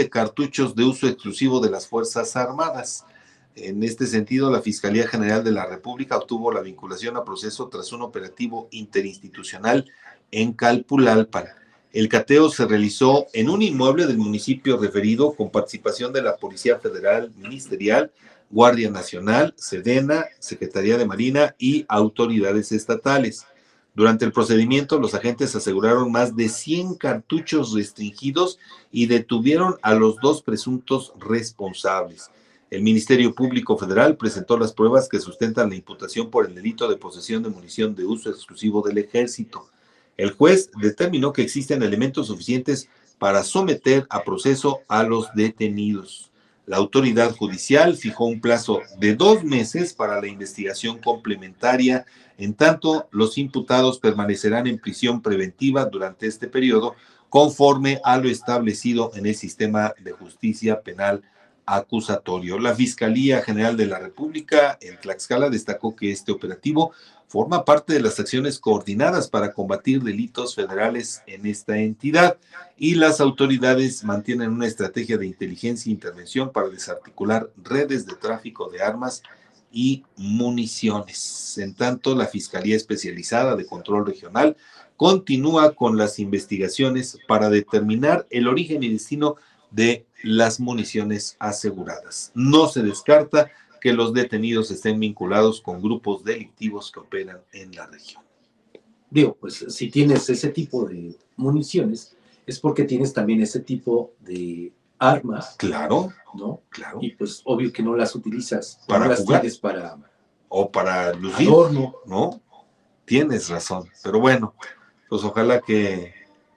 de cartuchos de uso exclusivo de las Fuerzas Armadas. En este sentido, la Fiscalía General de la República obtuvo la vinculación a proceso tras un operativo interinstitucional en Calpulalpan. El cateo se realizó en un inmueble del municipio referido con participación de la Policía Federal Ministerial, Guardia Nacional, Sedena, Secretaría de Marina y autoridades estatales. Durante el procedimiento, los agentes aseguraron más de 100 cartuchos restringidos y detuvieron a los 2 presuntos responsables. El Ministerio Público Federal presentó las pruebas que sustentan la imputación por el delito de posesión de munición de uso exclusivo del Ejército. El juez determinó que existen elementos suficientes para someter a proceso a los detenidos. La autoridad judicial fijó un plazo de 2 meses para la investigación complementaria. En tanto, los imputados permanecerán en prisión preventiva durante este periodo, conforme a lo establecido en el sistema de justicia penal acusatorio. La Fiscalía General de la República en Tlaxcala destacó que este operativo forma parte de las acciones coordinadas para combatir delitos federales en esta entidad y las autoridades mantienen una estrategia de inteligencia e intervención para desarticular redes de tráfico de armas y municiones. En tanto, la Fiscalía Especializada de Control Regional continúa con las investigaciones para determinar el origen y destino de las municiones aseguradas. No se descarta que los detenidos estén vinculados con grupos delictivos que operan en la región. Digo, pues si tienes ese tipo de municiones, es porque tienes también ese tipo de armas. Claro, ¿no? Claro. Y pues obvio que no las utilizas, para no las jugar tienes para o para lucir, adorno, ¿no? Tienes razón, pero bueno, pues ojalá que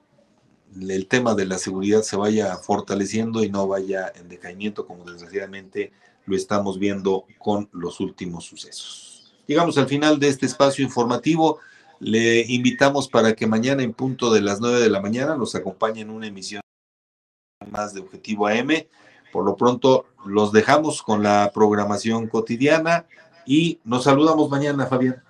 el tema de la seguridad se vaya fortaleciendo y no vaya en decaimiento como desgraciadamente lo estamos viendo con los últimos sucesos. Llegamos al final de este espacio informativo. Le invitamos para que mañana en punto de las 9 de la mañana nos acompañe en una emisión más de Objetivo AM. Por lo pronto los dejamos con la programación cotidiana y nos saludamos mañana, Fabián.